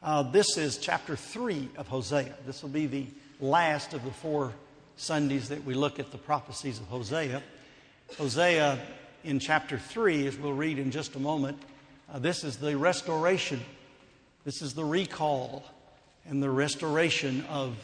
This is chapter 3 of Hosea. This will be the last of the 4 Sundays that we look at the prophecies of Hosea. Hosea in chapter 3, as we'll read in just a moment, this is the restoration. This is the recall and the restoration of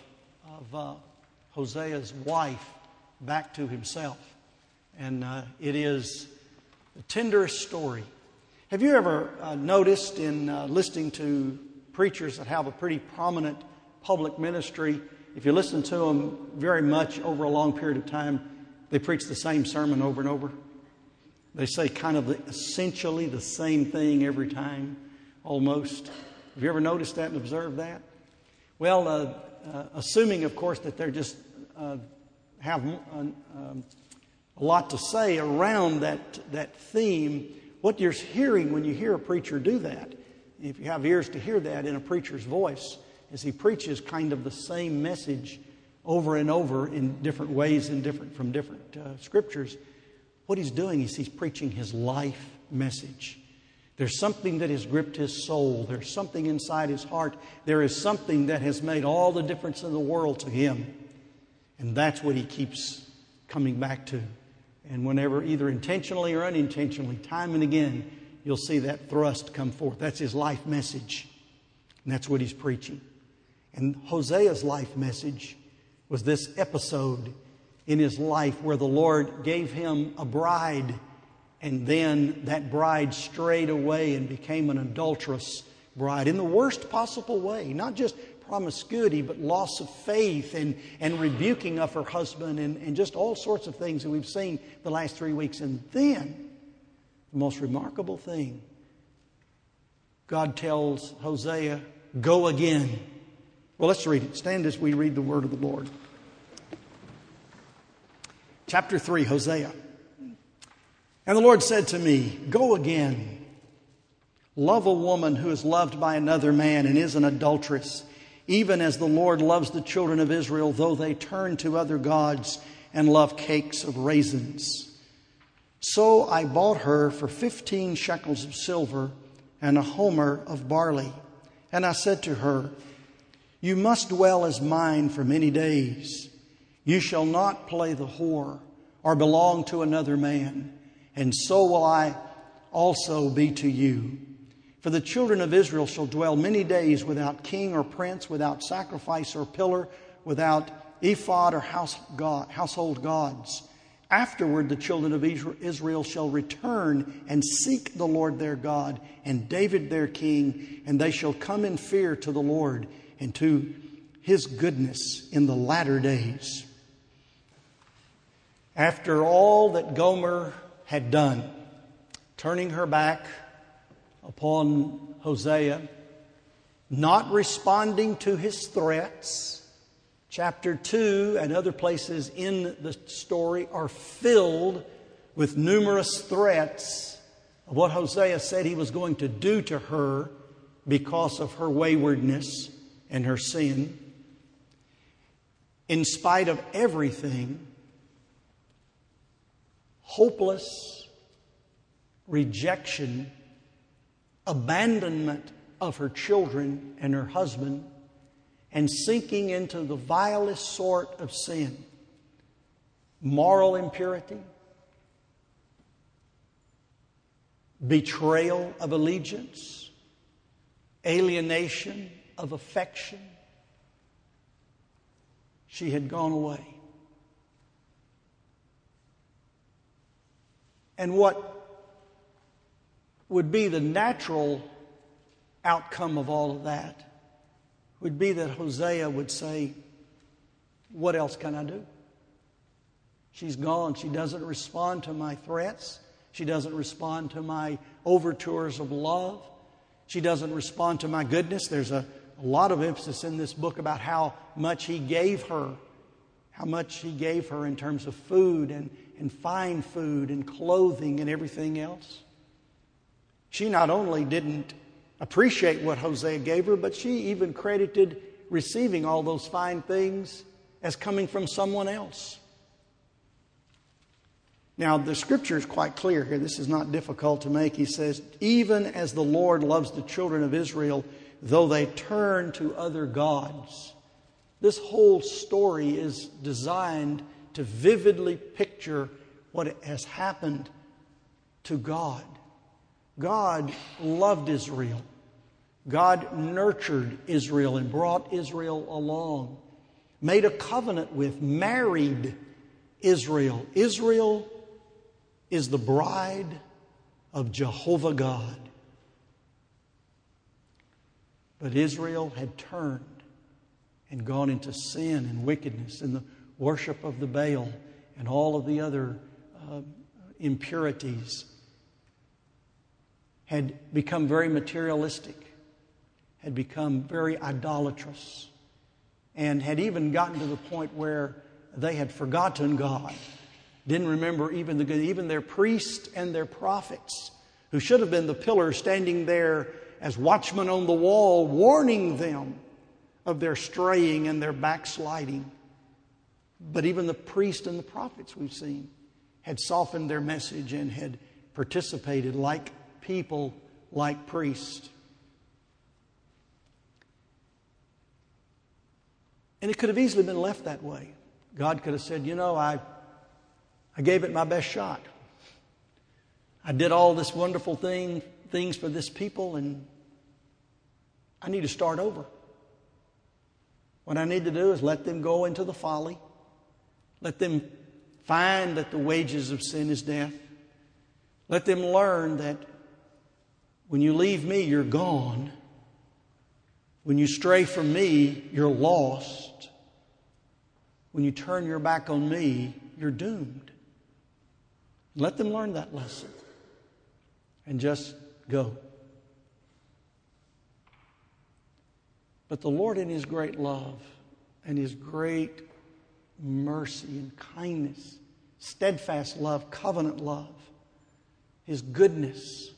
Hosea's wife back to himself. And it is the tenderest story. Have you ever noticed in listening to preachers that have a pretty prominent public ministry, if you listen to them very much over a long period of time, they preach the same sermon over and over? They say kind of essentially the same thing every time, almost. Have you ever noticed that and observed that? Well, assuming, of course, that they're just have a lot to say around that theme, what you're hearing when you hear a preacher do that, if you have ears to hear that in a preacher's voice, is he preaches kind of the same message over and over in different ways and from different scriptures. What he's doing is he's preaching his life message. There's something that has gripped his soul. There's something inside his heart. There is something that has made all the difference in the world to him. And that's what he keeps coming back to. And whenever, either intentionally or unintentionally, time and again, you'll see that thrust come forth. That's his life message. And that's what he's preaching. And Hosea's life message was this episode in his life where the Lord gave him a bride, and then that bride strayed away and became an adulterous bride in the worst possible way. Not just promiscuity, but loss of faith and rebuking of her husband and just all sorts of things that we've seen the last 3 weeks. And then, the most remarkable thing, God tells Hosea, go again. Well, let's read it. Stand as we read the word of the Lord. Chapter 3, Hosea. And the Lord said to me, go again. Love a woman who is loved by another man and is an adulteress, even as the Lord loves the children of Israel, though they turn to other gods and love cakes of raisins. So I bought her for 15 shekels of silver and a homer of barley. And I said to her, you must dwell as mine for many days. You shall not play the whore or belong to another man. And so will I also be to you. For the children of Israel shall dwell many days without king or prince, without sacrifice or pillar, without ephod or household gods. Afterward, the children of Israel shall return and seek the Lord their God and David their king, and they shall come in fear to the Lord and to his goodness in the latter days. After all that Gomer had done, turning her back upon Hosea, not responding to his threats, Chapter 2 and other places in the story are filled with numerous threats of what Hosea said he was going to do to her because of her waywardness and her sin. In spite of everything, hopeless rejection, abandonment of her children and her husband, and sinking into the vilest sort of sin. Moral impurity, betrayal of allegiance, alienation of affection. She had gone away. And what would be the natural outcome of all of that would be that Hosea would say, what else can I do? She's gone. She doesn't respond to my threats. She doesn't respond to my overtures of love. She doesn't respond to my goodness. There's a lot of emphasis in this book about how much he gave her. How much he gave her in terms of food and fine food and clothing and everything else. She not only didn't appreciate what Hosea gave her, but she even credited receiving all those fine things as coming from someone else. Now, the scripture is quite clear here. This is not difficult to make. He says, even as the Lord loves the children of Israel, though they turn to other gods. This whole story is designed to vividly picture what has happened to God. God loved Israel. God nurtured Israel and brought Israel along, made a covenant with, married Israel. Israel is the bride of Jehovah God. But Israel had turned and gone into sin and wickedness and the worship of the Baal and all of the other impurities, had become very materialistic, had become very idolatrous, and had even gotten to the point where they had forgotten God, didn't remember even their priests and their prophets, who should have been the pillars standing there as watchmen on the wall, warning them of their straying and their backsliding. But even the priests and the prophets, we've seen, had softened their message and had participated like people, like priests. And it could have easily been left that way. God could have said, I gave it my best shot. I did all this wonderful things for this people, and I need to start over. What I need to do is let them go into the folly. Let them find that the wages of sin is death. Let them learn that when you leave me, you're gone. When you stray from me, you're lost. When you turn your back on me, you're doomed. Let them learn that lesson and just go. But the Lord, in His great love and His great mercy and kindness, steadfast love, covenant love, His goodness,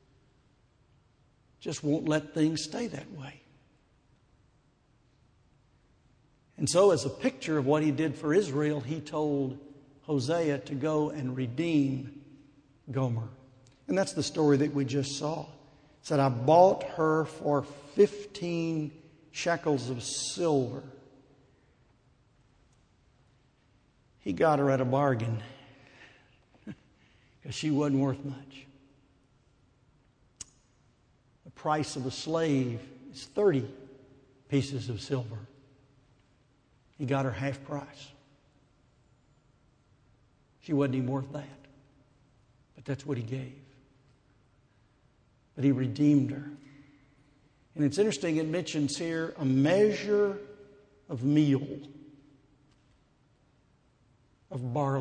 just won't let things stay that way. And so, as a picture of what He did for Israel, He told Hosea to go and redeem Gomer. And that's the story that we just saw. It said, I bought her for 15 shekels of silver. He got her at a bargain because she wasn't worth much. The price of a slave is 30 pieces of silver. He got her half price. She wasn't even worth that. But that's what He gave. But He redeemed her. And it's interesting, it mentions here a measure of meal, of barley.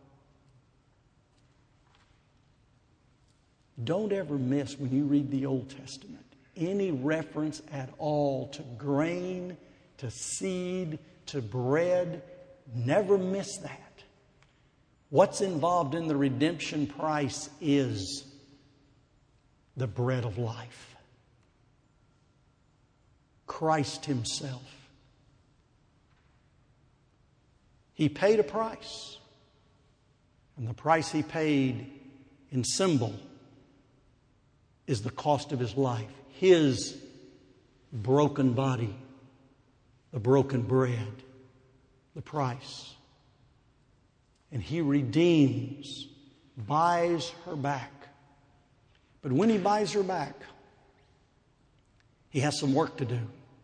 Don't ever miss, when you read the Old Testament, any reference at all to grain, to seed, to bread. Never miss that. What's involved in the redemption price is the bread of life. Christ Himself. He paid a price. And the price He paid in symbol is the cost of His life. His broken body, the broken bread, the price. And He redeems, buys her back. But when He buys her back, He has some work to do.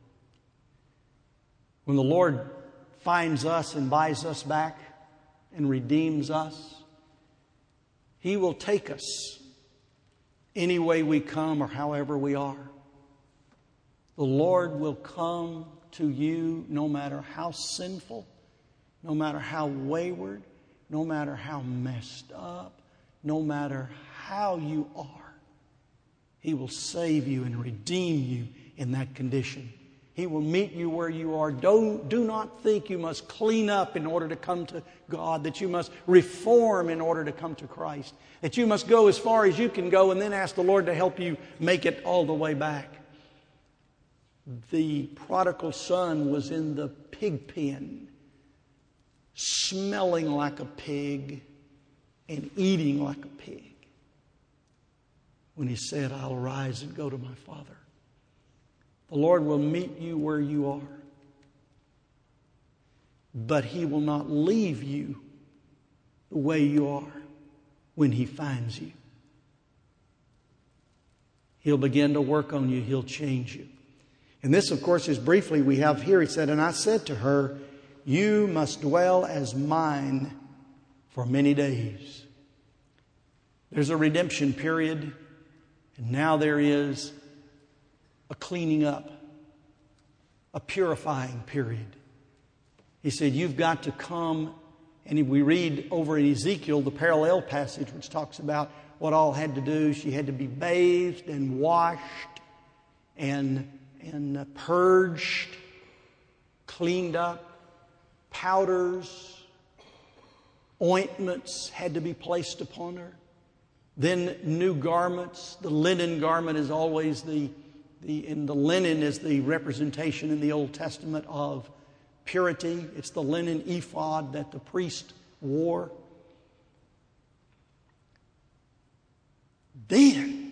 When the Lord finds us and buys us back and redeems us, He will take us any way we come or however we are. The Lord will come to you no matter how sinful, no matter how wayward, no matter how messed up, no matter how you are. He will save you and redeem you in that condition. He will meet you where you are. Do not think you must clean up in order to come to God, that you must reform in order to come to Christ, that you must go as far as you can go and then ask the Lord to help you make it all the way back. The prodigal son was in the pig pen, smelling like a pig and eating like a pig, when he said, I'll rise and go to my father. The Lord will meet you where you are. But He will not leave you the way you are when He finds you. He'll begin to work on you. He'll change you. And this, of course, is briefly we have here. He said, "And I said to her, you must dwell as mine for many days." There's a redemption period, and now there is a cleaning up, a purifying period. He said, you've got to come, and we read over in Ezekiel the parallel passage which talks about what all had to do. She had to be bathed and washed and purged, cleaned up. Powders, ointments had to be placed upon her. Then new garments. The linen garment is always the linen is the representation in the Old Testament of purity. It's the linen ephod that the priest wore. Then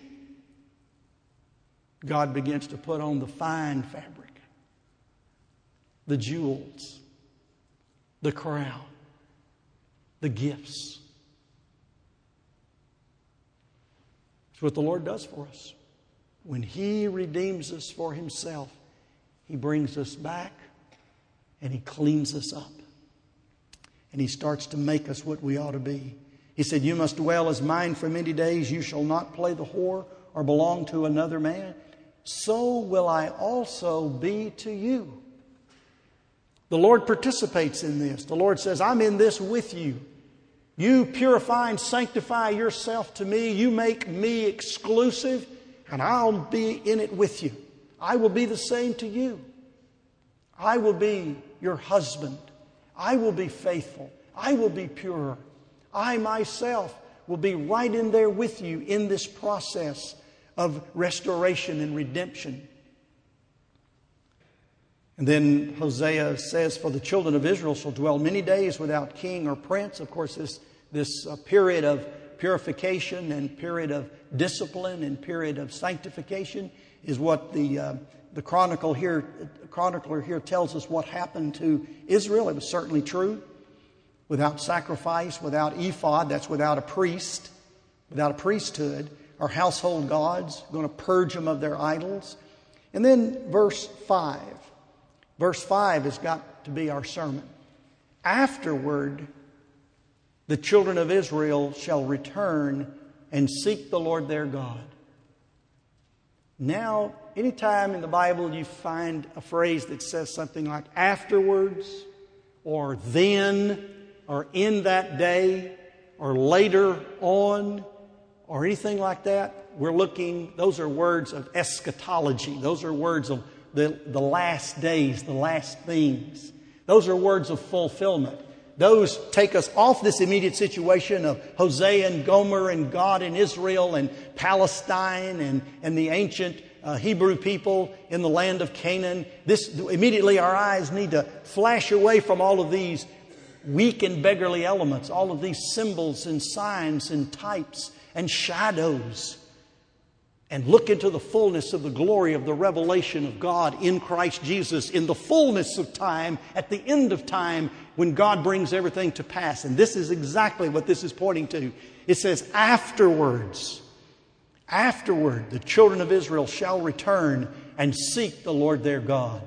God begins to put on the fine fabric, the jewels, the crown, the gifts. It's what the Lord does for us. When He redeems us for Himself, He brings us back and He cleans us up. And He starts to make us what we ought to be. He said, you must dwell as mine for many days. You shall not play the whore or belong to another man. So will I also be to you. The Lord participates in this. The Lord says, I'm in this with you. You purify and sanctify yourself to me. You make me exclusive, and I'll be in it with you. I will be the same to you. I will be your husband. I will be faithful. I will be pure. I myself will be right in there with you in this process of restoration and redemption. And then Hosea says, for the children of Israel shall dwell many days without king or prince. Of course, this period of purification and period of discipline and period of sanctification is what the chronicler here tells us what happened to Israel. It was certainly true. Without sacrifice, without ephod, that's without a priest, without a priesthood, or household gods, going to purge them of their idols. And then verse 5. Verse 5 has got to be our sermon. Afterward, the children of Israel shall return and seek the Lord their God. Now, anytime in the Bible you find a phrase that says something like afterwards, or then, or in that day, or later on, or anything like that, those are words of eschatology. Those are words of the last days, the last things. Those are words of fulfillment. Those take us off this immediate situation of Hosea and Gomer and God and Israel and Palestine and the ancient Hebrew people in the land of Canaan. Immediately our eyes need to flash away from all of these weak and beggarly elements, all of these symbols and signs and types and shadows, and look into the fullness of the glory of the revelation of God in Christ Jesus in the fullness of time, at the end of time, when God brings everything to pass. And this is exactly what this is pointing to. It says, afterward, the children of Israel shall return and seek the Lord their God.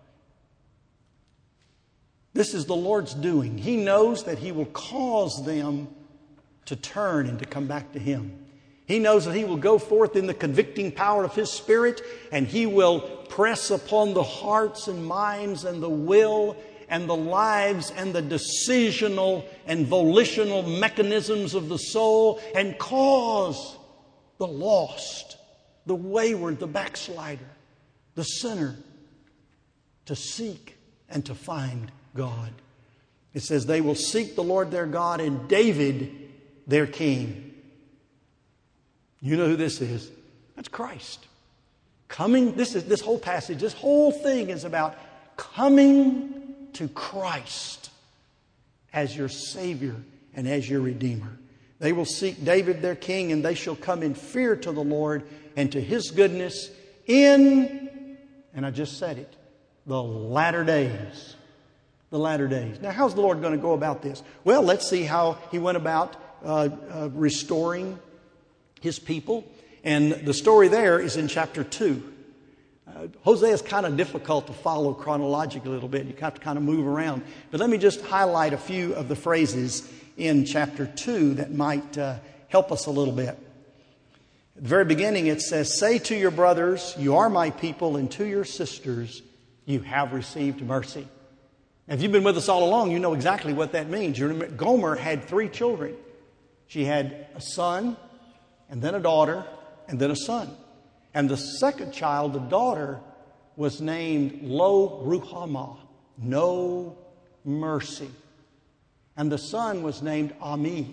This is the Lord's doing. He knows that He will cause them to turn and to come back to Him. He knows that He will go forth in the convicting power of His Spirit, and He will press upon the hearts and minds and the will and the lives and the decisional and volitional mechanisms of the soul, and cause the lost, the wayward, the backslider, the sinner to seek and to find God. It says they will seek the Lord their God and David their king. You know who this is? That's Christ. This whole passage, this whole thing is about coming to Christ as your Savior and as your Redeemer. They will seek David their king, and they shall come in fear to the Lord and to His goodness and And I just said it. The latter days. The latter days. Now, how's the Lord going to go about this? Well, let's see how He went about restoring His people. And the story there is in chapter 2. Hosea is kind of difficult to follow chronologically a little bit. You have to kind of move around. But let me just highlight a few of the phrases in chapter 2 that might help us a little bit. At the very beginning it says, "Say to your brothers, you are my people, and to your sisters, you have received mercy." Now, if you've been with us all along, you know exactly what that means. You remember, Gomer had 3 children. She had a son, and then a daughter, and then a son. And the second child, the daughter, was named Lo Ruhamah, no mercy. And the son was named Ami,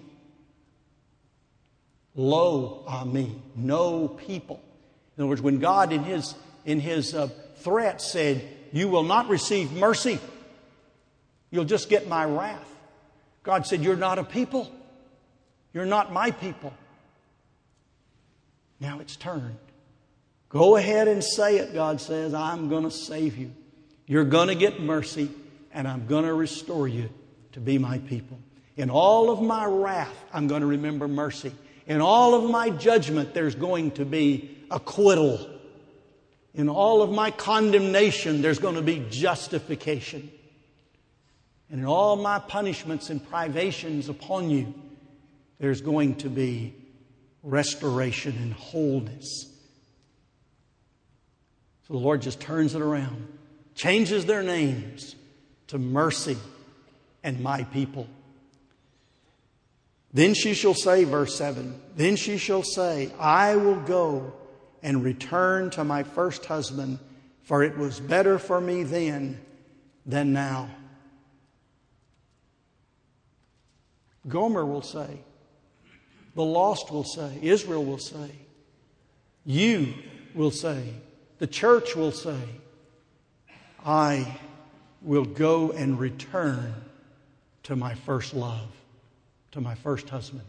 Lo Ami, no people. In other words, when God in his threat said, "You will not receive mercy, you'll just get my wrath," God said, "You're not a people. You're not my people." Now it's turned. Go ahead and say it, God says. I'm going to save you. You're going to get mercy, and I'm going to restore you to be my people. In all of my wrath, I'm going to remember mercy. In all of my judgment, there's going to be acquittal. In all of my condemnation, there's going to be justification. And in all my punishments and privations upon you, there's going to be restoration and wholeness. So the Lord just turns it around, changes their names to mercy and my people. Then she shall say, verse 7, "Then she shall say, I will go and return to my first husband, for it was better for me then than now." Gomer will say, the lost will say, Israel will say, you will say, the church will say, I will go and return to my first love, to my first husband.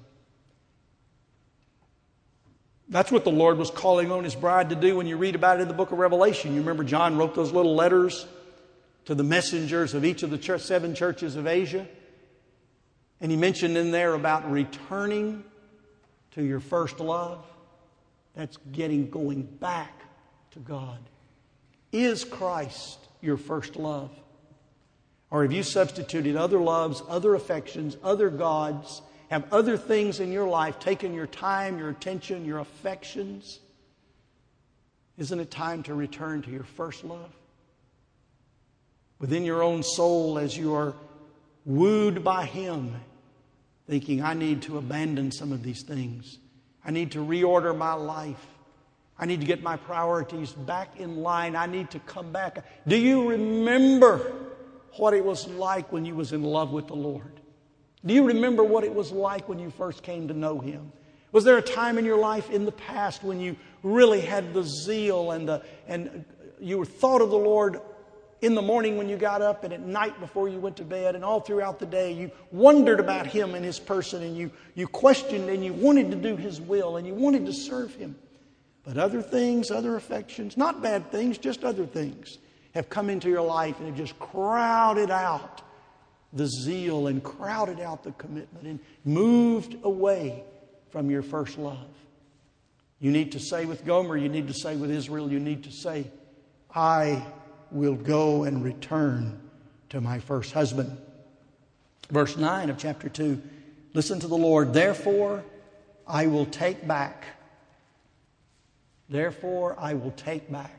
That's what the Lord was calling on His bride to do when you read about it in the book of Revelation. You remember John wrote those little letters to the messengers of each of the 7 churches of Asia. And he mentioned in there about returning to your first love. That's going back to God. Is Christ your first love? Or have you substituted other loves, other affections, other gods, have other things in your life taken your time, your attention, your affections? Isn't it time to return to your first love? Within your own soul, as you are wooed by Him, thinking, I need to abandon some of these things. I need to reorder my life. I need to get my priorities back in line. I need to come back. Do you remember what it was like when you was in love with the Lord? Do you remember what it was like when you first came to know Him? Was there a time in your life in the past when you really had the zeal and you thought of the Lord in the morning when you got up and at night before you went to bed and all throughout the day? You wondered about Him and His person, and you questioned and you wanted to do His will and you wanted to serve Him. But other things, other affections, not bad things, just other things, have come into your life and have just crowded out the zeal and crowded out the commitment and moved away from your first love. You need to say with Gomer, you need to say with Israel, you need to say, I will go and return to my first husband. Verse 9 of chapter 2, listen to the Lord. Therefore, I will take back. Therefore, I will take back.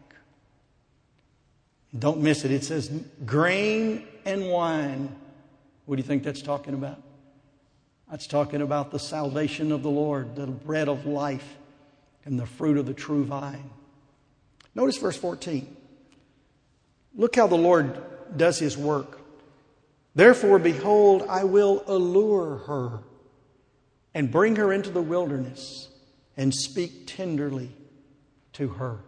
Don't miss it. It says grain and wine. What do you think that's talking about? That's talking about the salvation of the Lord, the bread of life, and the fruit of the true vine. Notice verse 14. Look how the Lord does His work. Therefore, behold, I will allure her and bring her into the wilderness and speak tenderly to her.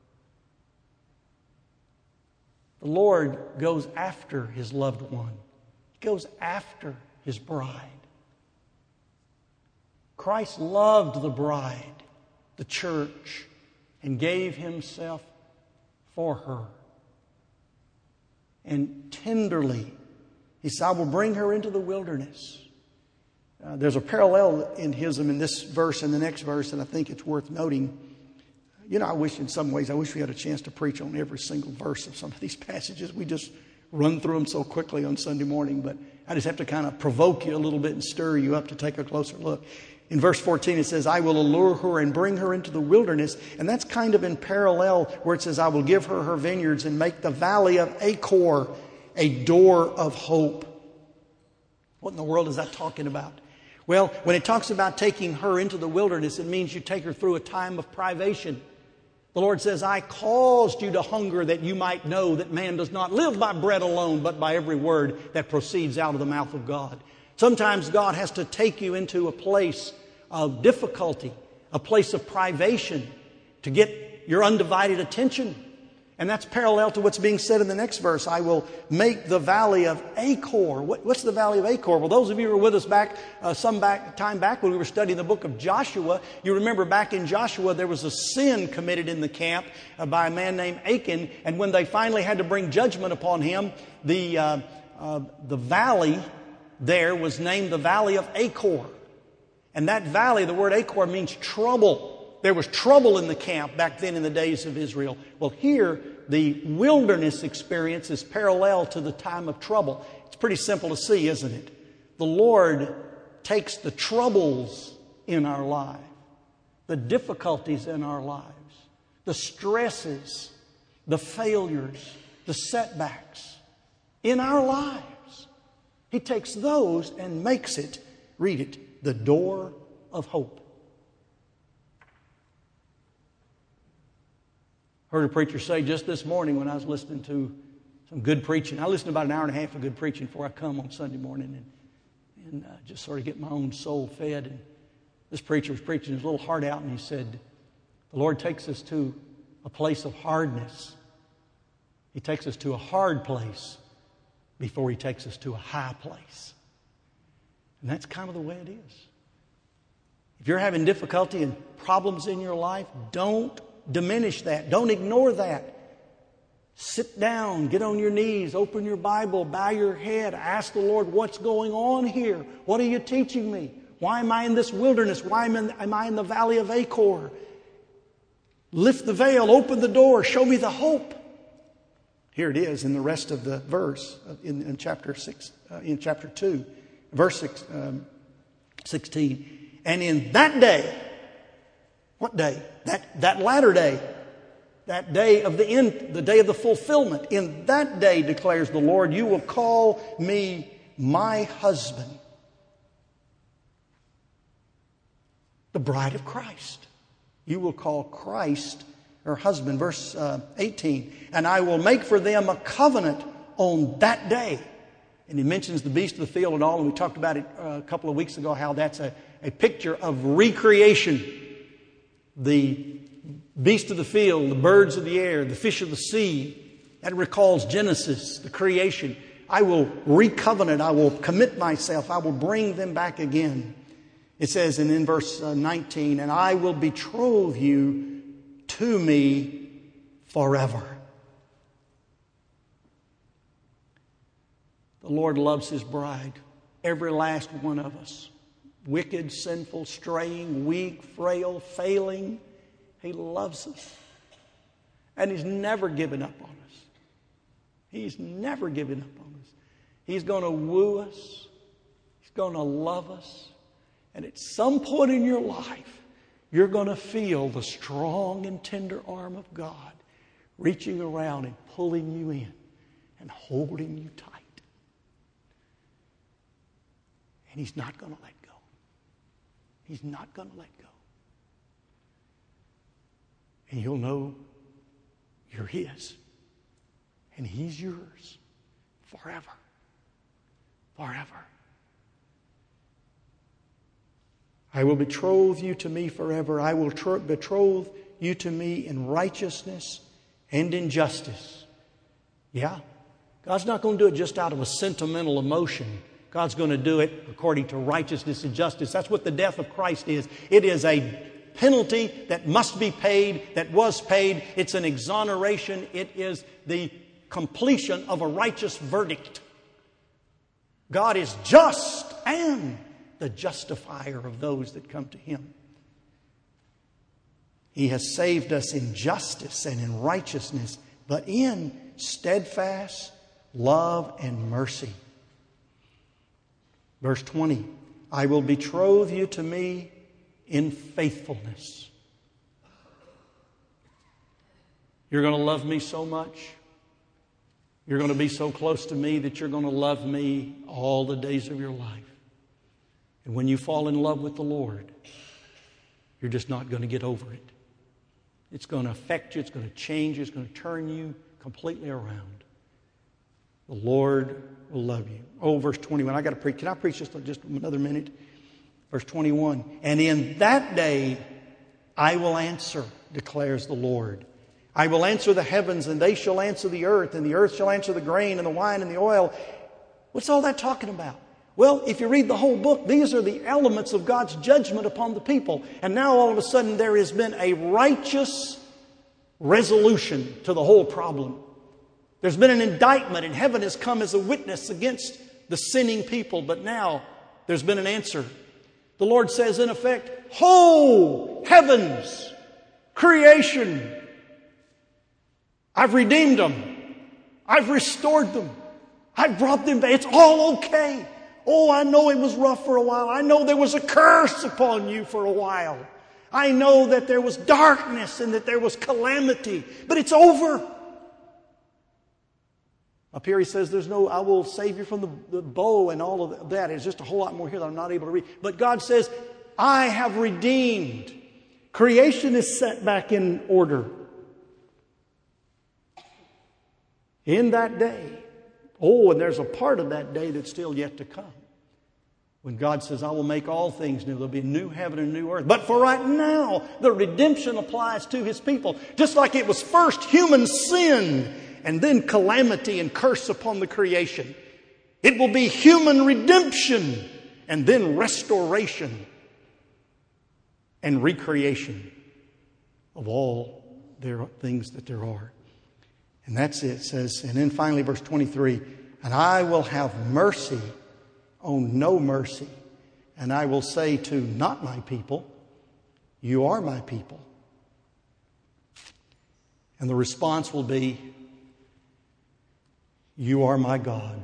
The Lord goes after His loved one. He goes after His bride. Christ loved the bride, the church, and gave Himself for her. and tenderly. He said, I will bring her into the wilderness. There's a parallelism in this verse and the next verse, and I think it's worth noting. I wish we had a chance to preach on every single verse of some of these passages. We just run through them so quickly on Sunday morning, but I just have to kind of provoke you a little bit and stir you up to take a closer look. In verse 14 it says, I will allure her and bring her into the wilderness. And that's kind of in parallel where it says, I will give her her vineyards and make the valley of Achor a door of hope. What in the world is that talking about? Well, when it talks about taking her into the wilderness, it means you take her through a time of privation. The Lord says, I caused you to hunger that you might know that man does not live by bread alone, but by every word that proceeds out of the mouth of God. Sometimes God has to take you into a place of difficulty, a place of privation to get your undivided attention. And that's parallel to what's being said in the next verse. I will make the valley of Achor. What's the valley of Achor? Well, those of you who were with us some time back when we were studying the book of Joshua, you remember back in Joshua there was a sin committed in the camp by a man named Achan. And when they finally had to bring judgment upon him, the valley there was named the valley of Achor. And that valley, the word Achor, means trouble. There was trouble in the camp back then in the days of Israel. Well, here, the wilderness experience is parallel to the time of trouble. It's pretty simple to see, isn't it? The Lord takes the troubles in our life, the difficulties in our lives, the stresses, the failures, the setbacks in our lives. He takes those and makes it, read it, the door of hope. Heard a preacher say just this morning when I was listening to some good preaching. I listen to about an hour and a half of good preaching before I come on Sunday morning and just sort of get my own soul fed. And this preacher was preaching his little heart out, and he said, the Lord takes us to a place of hardness. He takes us to a hard place before He takes us to a high place. And that's kind of the way it is. If you're having difficulty and problems in your life, don't diminish that. Don't ignore that. Sit down, get on your knees, open your Bible, bow your head, ask the Lord, what's going on here? What are you teaching me? Why am I in this wilderness? Why am I in the valley of Achor? Lift the veil, open the door, show me the hope. Here it is in the rest of the verse in chapter 6, in chapter 2, verse 16. And in that day, what day? That latter day, that day of the end, the day of the fulfillment. In that day, declares the Lord, you will call me my husband, the bride of Christ. You will call Christ her husband. Verse 18, and I will make for them a covenant on that day. And he mentions the beast of the field and all, and we talked about it a couple of weeks ago, how that's a picture of recreation. The beast of the field, the birds of the air, the fish of the sea, that recalls Genesis, the creation. I will recovenant, I will commit myself, I will bring them back again. It says in verse 19, and I will betroth you to me forever. The Lord loves His bride, every last one of us. Wicked, sinful, straying, weak, frail, failing. He loves us. And He's never given up on us. He's never given up on us. He's going to woo us. He's going to love us. And at some point in your life, you're going to feel the strong and tender arm of God reaching around and pulling you in and holding you tight. And He's not going to let go. He's not going to let go. And you'll know you're His. And He's yours forever. Forever. I will betroth you to me forever. I will betroth you to me in righteousness and in justice. Yeah. God's not going to do it just out of a sentimental emotion. God's going to do it according to righteousness and justice. That's what the death of Christ is. It is a penalty that must be paid, that was paid. It's an exoneration. It is the completion of a righteous verdict. God is just and the justifier of those that come to Him. He has saved us in justice and in righteousness, but in steadfast love and mercy. Verse 20, I will betroth you to me in faithfulness. You're going to love me so much. You're going to be so close to me that you're going to love me all the days of your life. And when you fall in love with the Lord, you're just not going to get over it. It's going to affect you. It's going to change you. It's going to turn you completely around. The Lord will love you. Oh, verse 21. I got to preach. Can I preach just another minute? Verse 21. And in that day I will answer, declares the Lord. I will answer the heavens, and they shall answer the earth, and the earth shall answer the grain and the wine and the oil. What's all that talking about? Well, if you read the whole book, these are the elements of God's judgment upon the people. And now all of a sudden there has been a righteous resolution to the whole problem. There's been an indictment, and heaven has come as a witness against the sinning people. But now there's been an answer. The Lord says, in effect, ho, heavens, creation, I've redeemed them. I've restored them. I've brought them back. It's all okay. Oh, I know it was rough for a while. I know there was a curse upon you for a while. I know that there was darkness and that there was calamity. But it's over. Up here he says I will save you from the bow and all of that. There's just a whole lot more here that I'm not able to read. But God says, I have redeemed. Creation is set back in order. In that day. Oh, and there's a part of that day that's still yet to come. When God says, I will make all things new. There'll be a new heaven and a new earth. But for right now, the redemption applies to His people. Just like it was first human sin and then calamity and curse upon the creation. It will be human redemption and then restoration and recreation of all their things that there are. And that's it. It says, and then finally verse 23, and I will have mercy on no mercy. And I will say to not my people, you are my people. And the response will be, you are my God.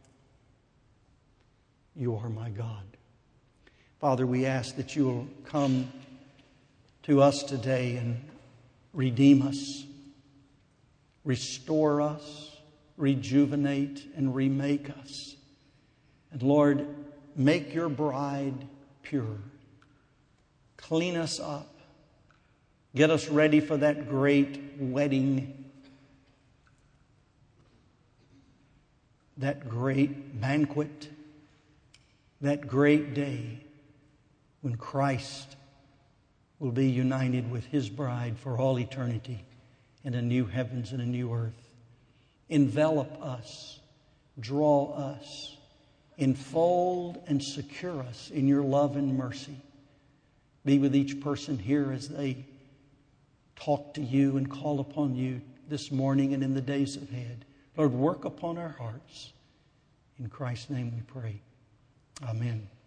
You are my God. Father, we ask that you will come to us today and redeem us. Restore us, rejuvenate, and remake us. And Lord, make your bride pure. Clean us up. Get us ready for that great wedding, that great banquet, that great day when Christ will be united with His bride for all eternity. In a new heavens and a new earth. Envelop us, draw us, enfold and secure us in your love and mercy. Be with each person here as they talk to you and call upon you this morning and in the days ahead. Lord, work upon our hearts. In Christ's name we pray. Amen.